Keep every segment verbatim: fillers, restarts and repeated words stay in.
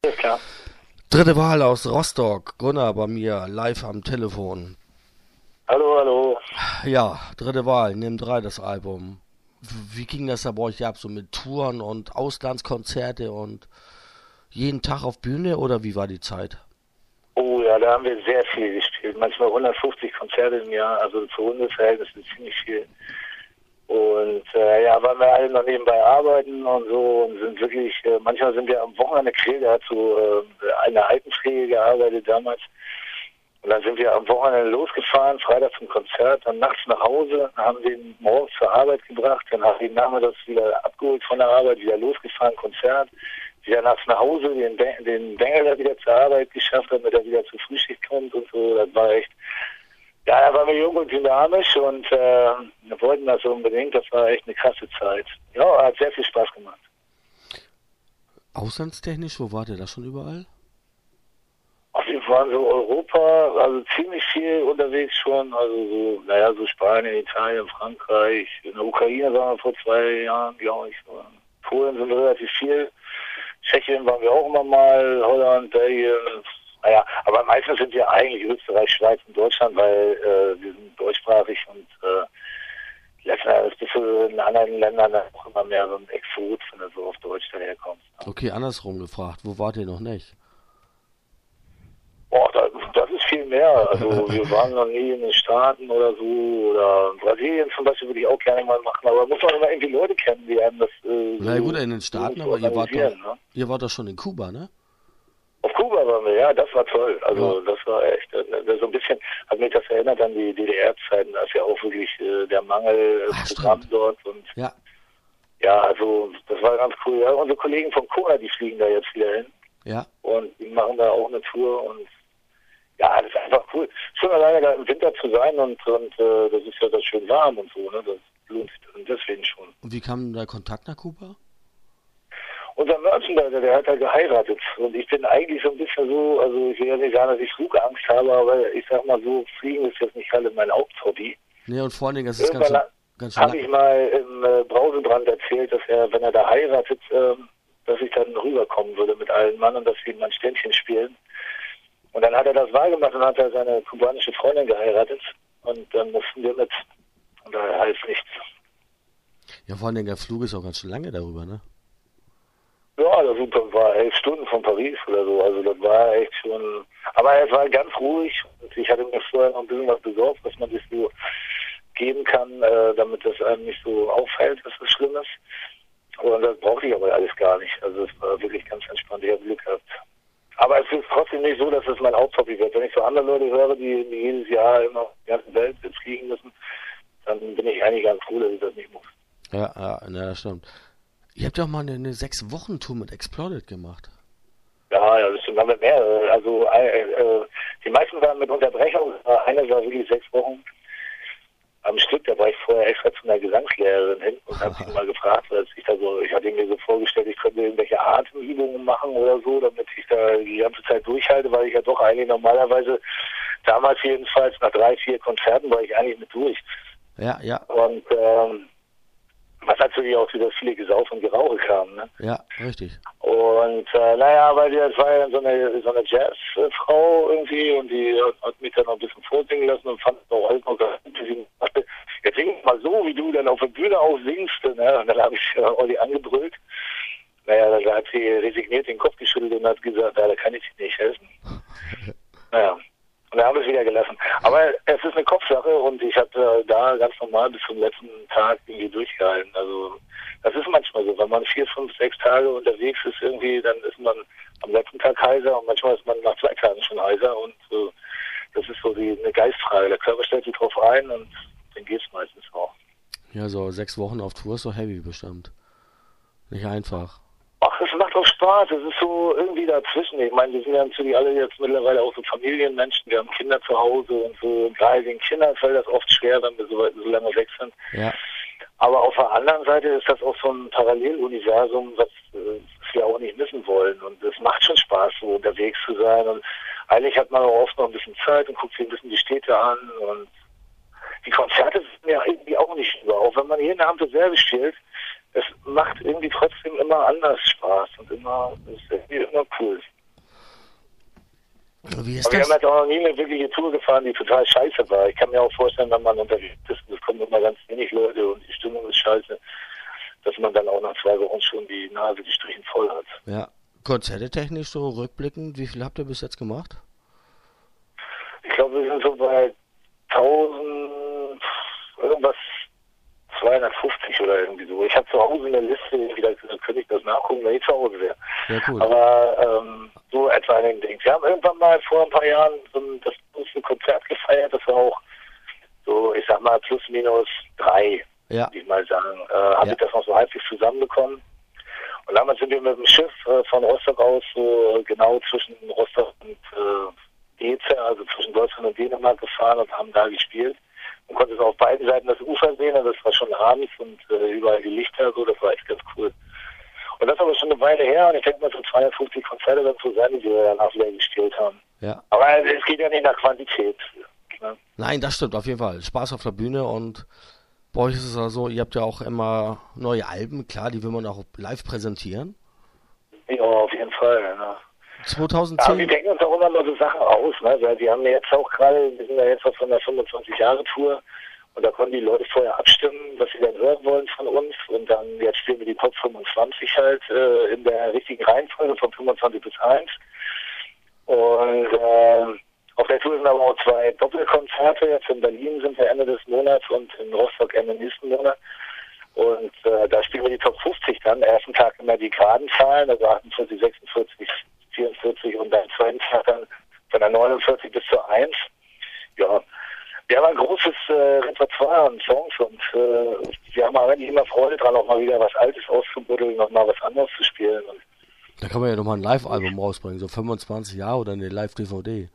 Alles klar. Dritte Wahl aus Rostock. Gunnar bei mir, live am Telefon. Hallo, hallo. Ja, dritte Wahl, nimm drei das Album. Wie ging das da bei euch ab? So mit Touren und Auslandskonzerte und jeden Tag auf Bühne oder wie war die Zeit? Oh ja, da haben wir sehr viel gespielt. Manchmal hundertfünfzig Konzerte im Jahr, also zu Hundeverhältnissen ziemlich viel. Und äh, ja, waren wir alle noch nebenbei arbeiten und so und sind wirklich, äh, manchmal sind wir am Wochenende Krieg, der hat so äh, eine Altenpflege gearbeitet damals. Und dann sind wir am Wochenende losgefahren, Freitag zum Konzert, dann nachts nach Hause, haben den morgens zur Arbeit gebracht, dann haben wir nachmittags wieder abgeholt von der Arbeit, wieder losgefahren, Konzert, wieder nachts nach Hause, den, den Bengel wieder zur Arbeit geschafft, damit er wieder zur Frühschicht kommt und so. Das war echt, ja, da waren wir jung und dynamisch und äh, wir wollten das unbedingt, das war echt eine krasse Zeit. Ja, hat sehr viel Spaß gemacht. Auslandstechnisch, wo wart ihr da schon überall? Wir waren so Europa, also ziemlich viel unterwegs schon, also so, naja, so Spanien, Italien, Frankreich, in der Ukraine waren wir vor zwei Jahren, glaube ich. Polen sind wir relativ viel, Tschechien waren wir auch immer mal, Holland, Belgien, naja, aber meistens sind wir eigentlich Österreich, Schweiz und Deutschland, weil äh, wir sind deutschsprachig und äh, letzten Endes bist du in anderen Ländern auch immer mehr so ein Exot, wenn du so auf Deutsch daherkommst. Ne? Okay, andersrum gefragt, wo wart ihr noch nicht? Boah, das, das ist viel mehr. Also wir waren noch nie in den Staaten oder so oder in Brasilien zum Beispiel würde ich auch gerne mal machen, aber muss man immer irgendwie Leute kennen, die einem das äh, Na so, gut, in den Staaten, so aber ihr wart, doch, ne? ihr wart doch schon in Kuba, ne? Auf Kuba waren wir, ja, das war toll. Also ja. das war echt, äh, so ein bisschen, hat mich das erinnert an die D D R-Zeiten, da ist ja auch wirklich äh, der Mangel äh, Ach, Programm stimmt. dort und ja. ja, also das war ganz cool. Ja, unsere Kollegen von Kona, die fliegen da jetzt wieder hin Ja. und die machen da auch eine Tour und ja, das ist einfach cool. Schon alleine da im Winter zu sein und, und äh, das ist ja das schön warm und so, ne? Das lohnt sich und deswegen schon. Und wie kam der Kontakt nach Kuba? Unser Merchandiser, der hat da geheiratet und ich bin eigentlich so ein bisschen so, also ich will ja nicht sagen, dass ich Flugangst habe, aber ich sag mal so, Fliegen ist jetzt nicht gerade mein Haupthobby. Nee, und vor allen Dingen, das ist Irgendwann ganz, ganz schön habe ich mal im äh, Brausebrand erzählt, dass er, wenn er da heiratet, ähm, dass ich dann rüberkommen würde mit allen Mann und dass wir ihm ein Ständchen spielen. Und dann hat er das wahrgemacht und hat er seine kubanische Freundin geheiratet und dann mussten wir mit. Und da heißt nichts. Ja, vor allen Dingen, der Flug ist auch ganz schön lange darüber, ne? Ja, das war elf Stunden von Paris oder so. Also das war echt schon. Aber es war ganz ruhig und ich hatte mir vorher noch ein bisschen was besorgt, was man sich so geben kann, äh, damit das einem nicht so auffällt, dass das schlimm ist. Und das brauchte ich aber alles gar nicht. Also es war wirklich ganz entspannt. Ich habe Glück gehabt. Aber es ist trotzdem nicht so, dass es mein Haupthobby wird. Wenn ich so andere Leute höre, die, die jedes Jahr immer auf die ganze Welt fliegen müssen, dann bin ich eigentlich ganz froh, dass ich das nicht muss. Ja, ja, na, das stimmt. Ihr habt ja auch mal eine, eine sechs-Wochen-Tour mit Exploded gemacht. Ja, ja, das sind lange mehr. Also äh, äh, die meisten waren mit Unterbrechung. Eine war wirklich sechs Wochen am Stück. Da war ich vorher extra zu einer Gesangslehrerin hin und habe sie mal gefragt, dass ich da so, ich hatte mir so vorgestellt, ich könnte irgendwelche Atemübungen machen oder so, damit ich da die ganze Zeit durchhalte, weil ich ja doch eigentlich normalerweise, damals jedenfalls, nach drei, vier Konzerten war ich eigentlich mit durch. Ja, ja. Und ähm, was natürlich auch wieder viele Gesauf und Gerauche kam, ne? Ja, richtig. Und äh, naja, weil die, das war ja so eine, so eine Jazzfrau irgendwie und die hat, hat mich dann noch ein bisschen vorsingen lassen und fand es auch alles noch ganz gut. Jetzt sing mal so, wie du dann auf der Bühne auch singst. Ne? Und dann habe ich äh, Olli angebrüllt. Naja, da hat sie resigniert den Kopf geschüttelt und hat gesagt, ja, da kann ich dir nicht helfen. Naja. Und dann haben wir es wieder gelassen. Aber es ist eine Kopfsache und ich habe äh, da ganz normal bis zum letzten Tag irgendwie durchgehalten. Also das ist manchmal so, wenn man vier, fünf, sechs Tage unterwegs ist irgendwie, dann ist man am letzten Tag heiser und manchmal ist man nach zwei Tagen schon heiser und äh, das ist so die eine Geistfrage. Der Körper stellt sich drauf ein und dann geht's meistens auch. Ja, so sechs Wochen auf Tour ist so heavy bestimmt. Nicht einfach. Ach, es macht auch Spaß. Es ist so irgendwie dazwischen. Ich meine, wir sind ja natürlich alle jetzt mittlerweile auch so Familienmenschen. Wir haben Kinder zu Hause und so. Gerade den Kindern fällt das oft schwer, wenn wir so, so lange weg sind. Ja. Aber auf der anderen Seite ist das auch so ein Paralleluniversum, was äh, wir auch nicht missen wollen. Und es macht schon Spaß, so unterwegs zu sein. Und eigentlich hat man auch oft noch ein bisschen Zeit und guckt sich ein bisschen die Städte an. Und die Konzerte sind ja irgendwie auch nicht über. Auch wenn man jeden Abend dasselbe spielt, es macht irgendwie trotzdem immer anders Spaß und immer, es ist irgendwie immer cool. Wie ist Aber wir das? haben jetzt auch noch nie eine wirkliche Tour gefahren, die total scheiße war. Ich kann mir auch vorstellen, wenn man unterwegs ist, es kommen immer ganz wenig Leute und die Stimmung ist scheiße, dass man dann auch nach zwei Wochen schon die Nase gestrichen voll hat. Ja. Konzerte technisch so rückblickend, wie viel habt ihr bis jetzt gemacht? Ich glaube, wir sind so bei tausend, irgendwas, zweihundertfünfzig oder irgendwie so. Ich habe zu Hause eine Liste, vielleicht könnte ich das nachgucken, wenn ich zu Hause wäre. Ja, cool. Aber ähm, so etwa in den Dings. Wir haben irgendwann mal vor ein paar Jahren so ein, das ein Konzert gefeiert, das war auch so, ich sag mal, plus minus drei, Ja. würde ich mal sagen. Äh, habe Ja. ich das noch so halbwegs zusammenbekommen. Und damals sind wir mit dem Schiff äh, von Rostock aus so äh, genau zwischen Rostock und äh, Geze, also zwischen Deutschland und Dänemark gefahren und haben da gespielt. Man konnte so auf beiden Seiten das Ufer sehen und das war schon abends und äh, überall die Lichter, so, das war echt ganz cool. Und das ist aber schon eine Weile her und ich denke mal so zweihundertfünfzig Konzerte dann zu sein, die wir danach wieder gespielt haben. Ja. Aber es geht ja nicht nach Quantität. Ne? Nein, das stimmt auf jeden Fall. Spaß auf der Bühne und bei euch ist es ja so, ihr habt ja auch immer neue Alben, klar, die will man auch live präsentieren. Ja, auf jeden Fall. Ne? Ja, wir zweitausendzehn, denken uns auch immer mal so Sachen aus, ne? Weil wir haben ja jetzt auch gerade, wir sind ja jetzt auch von der fünfundzwanzig-Jahre-Tour und da konnten die Leute vorher abstimmen, was sie dann hören wollen von uns und dann jetzt spielen wir die Top fünfundzwanzig halt äh, in der richtigen Reihenfolge von fünfundzwanzig bis eins und äh, auf der Tour sind aber auch zwei Doppelkonzerte, jetzt in Berlin sind wir Ende des Monats und in Rostock Ende nächsten Monat. Und äh, da spielen wir die Top fünfzig dann. Ersten Tag immer die geraden Zahlen, also achtundvierzig, sechsundvierzig, vierundvierzig und am zweiten Tag dann von der neunundvierzig bis zur eins. Ja, wir haben ein großes äh, Repertoire an Songs und äh, wir haben eigentlich immer Freude dran, auch mal wieder was Altes auszubuddeln und mal was anderes zu spielen. Und da kann man ja nochmal ein Live-Album rausbringen, so fünfundzwanzig Jahre oder eine Live-D V D.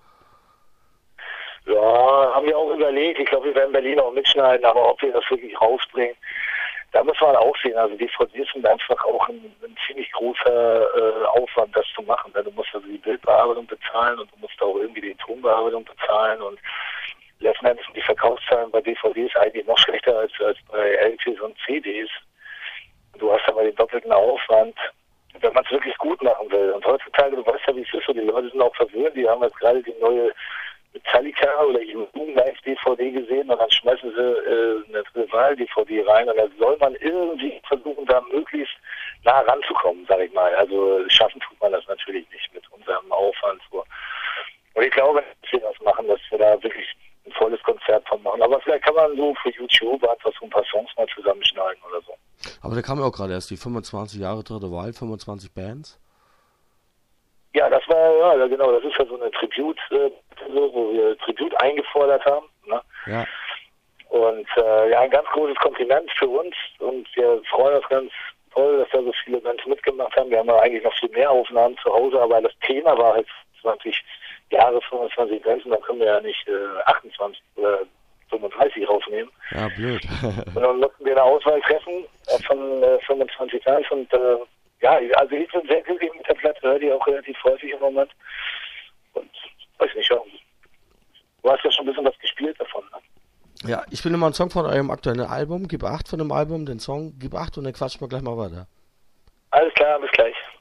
ja, haben wir auch überlegt. Ich glaube, wir werden Berlin auch mitschneiden, aber ob wir das wirklich rausbringen, da muss man auch sehen. Also D V Ds sind einfach auch ein, ein ziemlich großer äh, Aufwand, das zu machen. Du musst also die Bildbearbeitung bezahlen und du musst auch irgendwie die Tonbearbeitung bezahlen und letzten Endes sind die Verkaufszahlen bei D V Ds eigentlich noch schlechter als, als bei L Ps und C Ds. Du hast aber den doppelten Aufwand, wenn man es wirklich gut machen will. Und heutzutage, du weißt ja, wie es ist, so die Leute sind auch verwöhnt, die haben jetzt gerade die neue Metallica oder U Live-D V D gesehen und dann schmeißen sie äh, eine Rival-D V D rein und dann soll man irgendwie versuchen, da möglichst nah ranzukommen, sag ich mal. Also schaffen tut man das natürlich nicht mit unserem Aufwand. So. Und ich glaube, dass wir das machen, dass wir da wirklich ein volles Konzert von machen. Aber vielleicht kann man so für YouTube einfach so ein paar Songs mal zusammenschneiden oder so. Aber da kam ja auch gerade erst die fünfundzwanzig Jahre dritte Wahl, fünfundzwanzig Bands. Ja, das war, ja genau, das ist ja so eine Tribute, äh, so, wo wir Tribute eingefordert haben. Ne? Ja. Und äh, ja, ein ganz großes Kompliment für uns und wir freuen uns ganz toll, dass da so viele Bands mitgemacht haben. Wir haben ja eigentlich noch viel mehr Aufnahmen zu Hause, aber das Thema war halt zwanzig Jahre, fünfundzwanzig Bands, da können wir ja nicht äh, achtundzwanzig oder fünfunddreißig rausnehmen. Ja, blöd. Und dann mussten wir eine Auswahl treffen äh, von äh, fünfundzwanzig Bands und äh, ja, also ich bin sehr glücklich mit der Platte, höre die auch relativ häufig im Moment. Und weiß nicht, ja. Du hast ja schon ein bisschen was gespielt davon, ne? Ja, ich will immer einen Song von eurem aktuellen Album, Gib acht von dem Album, den Song Gib acht und dann quatschen wir gleich mal weiter. Alles klar, bis gleich.